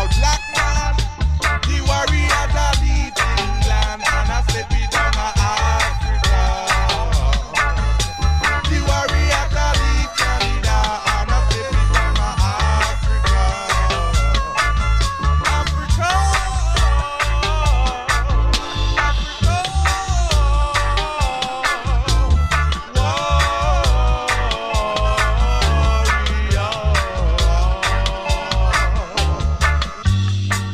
Black man, the warrior that lead England, and I step it down to Africa. The warrior that lead Canada, and I step it down to Africa. Africa, Africa, warrior.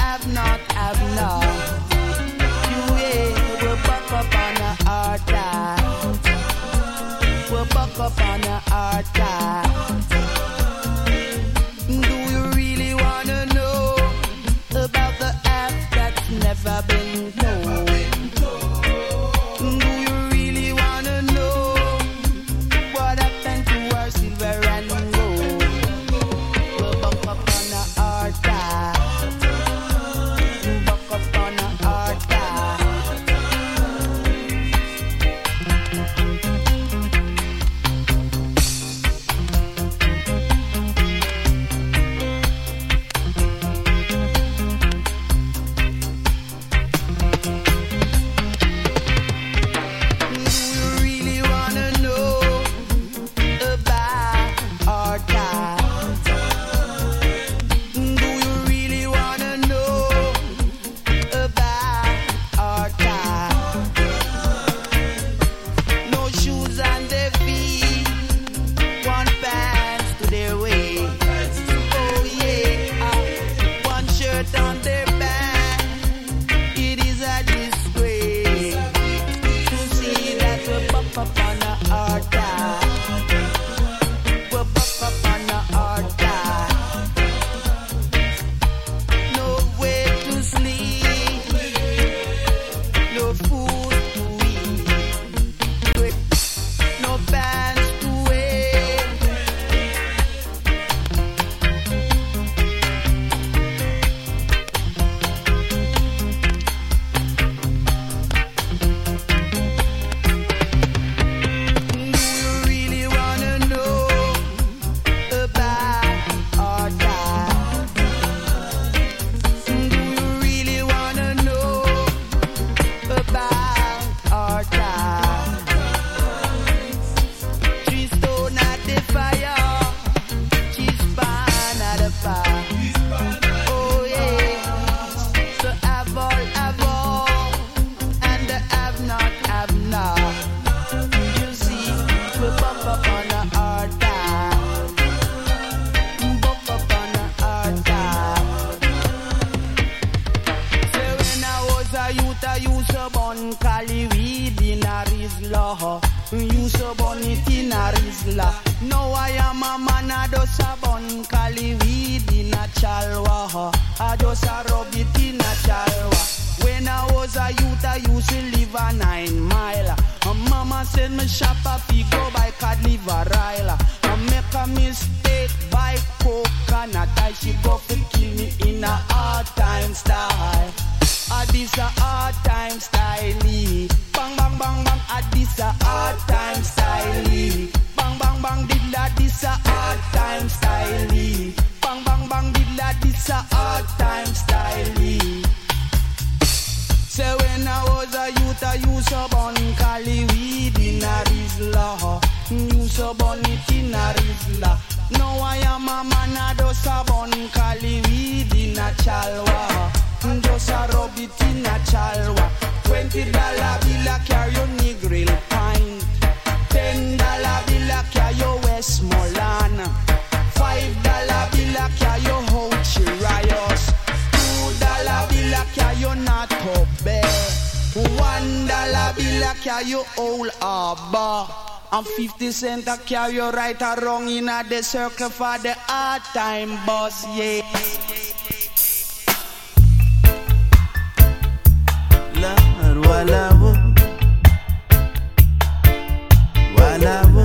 have not have not. We're back up on our time. We're back up on our time. Do you really wanna know about the app that's never been told? Do you really wanna know what happened to our silver and gold? We're back up on our time. Back up on our time. Now I am a man, I just a bun cali weed in a chalwa. I just a rub it in a chalwa. When I was a youth, I used to live a 9 mile. Mama said me shop a go by card liver Ryla. I make a mistake by coconut. I she go to kill me in a hard time style. This a hard time style. Bang bang bang bang. This a hard time style. Bang bang bang. Dilla this a hard time style. Bang bang bang. Dilla this a hard time style. Say when I was a youth, I used to burn cali weed in a Rizla. Used to burn it in a Rizla. Now I am a man, I just a burn cali weed in a chalwa. Just a rub it in a chalwa. $20 bill a carry your Negril pint. $10 bill a carry your Westmoreland. $5 bill a carry your Hochi Rios. $2 bill a carry your Nato Bay. $1 bill a carry your Old Harbor. And 50 cents a carry your right or wrong in a the circle for the hard time boss, yeah. Wala wo, wala wo,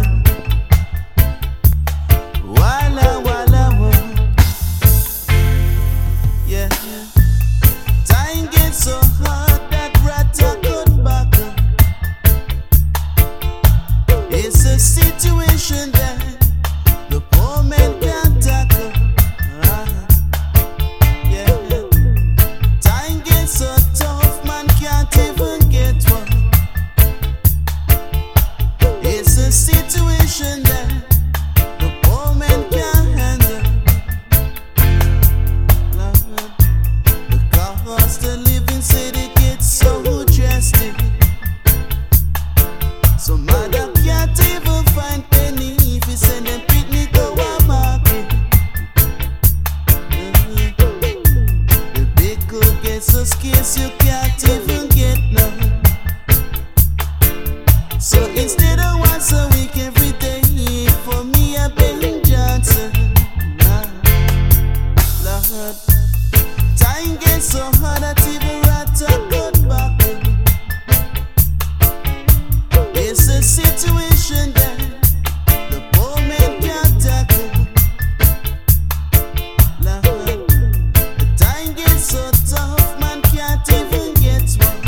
wala wo. Yeah, time gets so hard that rata could back up. It's a situation that the poor man can't tackle. Yeah, time gets so tough, man can't even. It's a situation that the poor man can't handle. The cost of living city gets so drastic. So mother can't even find penny if you send them picnic to a market. The big so scarce you can't even get none. So instead of once a week every day, for me a Ben Johnson. Lord, time gets so hard that even rat a good back. It's a situation that the poor man can't tackle. Lord, the time gets so tough, man can't even get one.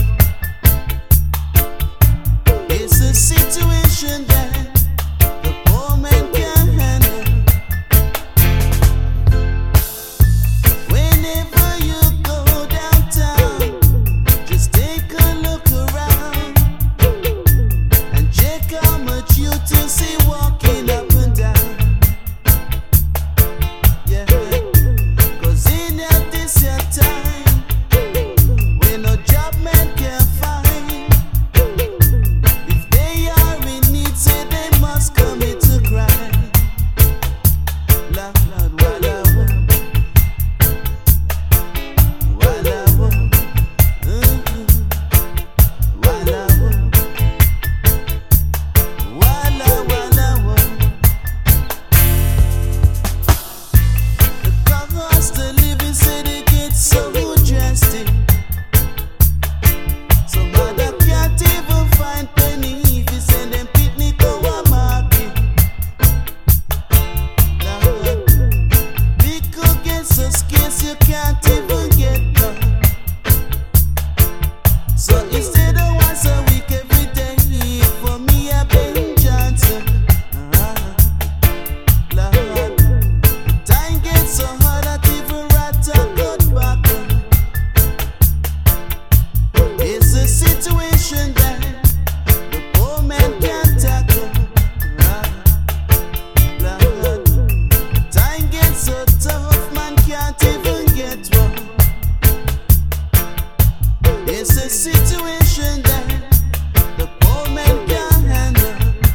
It's a situation that the poor man can't handle. Whenever you go downtown, just take a look around and check how much you to see walking up and down. Yeah, 'cause in at this your time, when no job man can find, if they are in need, say they must commit to crime. Lord, walla, walla, walla, walla. The cost of living, say they get so drastic. Some other can't even find penny if you send them picnic to a market. Lord, liquor gets so scarce you can't even get none. So instead of once a week every day, for me a Ben Johnson. Lord, time gets so hard that even rat a good back. It's a situation that the poor man can't tackle. Lord, time gets so tough, man can't even get one. It's a situation that the poor man can't handle.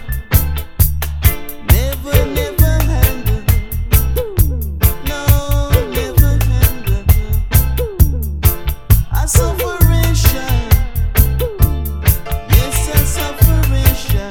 Never handle. No, never handle. A sufferation. Yes, a sufferation.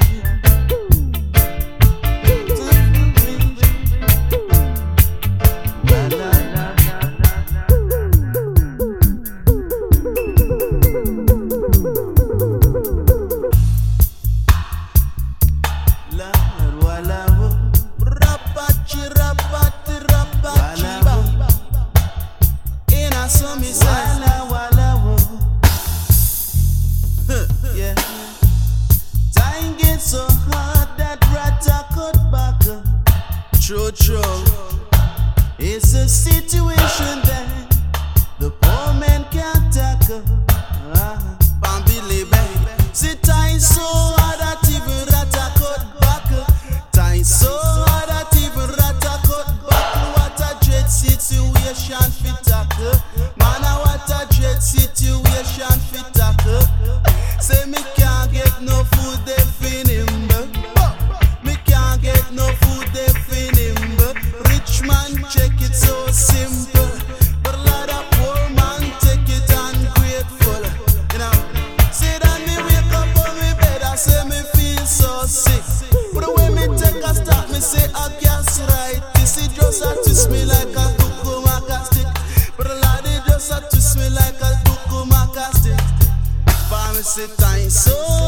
Yeah. Time gets so hard that rat a cut back. True. It's a situation that the poor man can't tackle. Bambili baby. See, time so hard that even rat a cut back. Time so hard that even rat a cut back. What a dread situation fit tackle. Man, what a dread situation fit tackle. Say me can't get no food, they fin him. Me can't get no food, they fin him. Rich man check it so simple, but a lot of poor man take it ungrateful. You know, say that me wake up on me bed, I say me feel so sick. But when me take a start, me say I guess right. This is just a twist me like a cucumber stick. But a lot of just a twist me like a cucumber stick. For me say time so